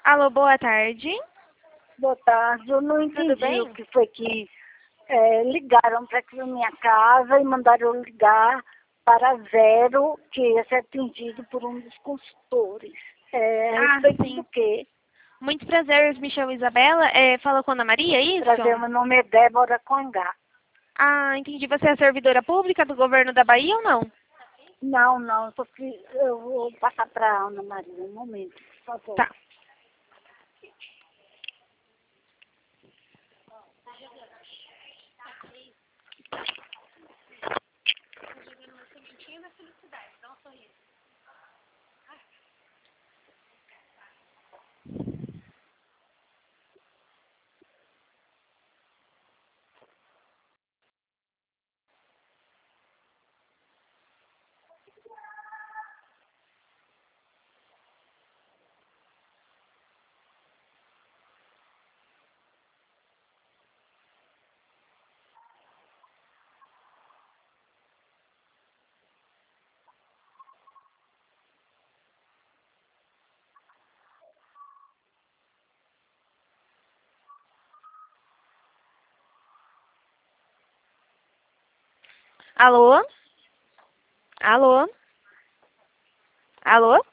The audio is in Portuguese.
Alô, boa tarde. Boa tarde. Eu não Tudo entendi bem? o que foi que ligaram para aqui na minha casa e mandaram eu ligar para zero, que ia ser atendido por um dos consultores. A respeito Sim. do quê? Muito prazer, me chamo Isabela. Fala com a Ana Maria, é isso? Prazer, meu nome é Débora Coangá. Entendi. Você é servidora pública do governo da Bahia ou não? Não, eu vou passar para a Ana Maria um momento, por favor. Tá. Alô? Alô? Alô?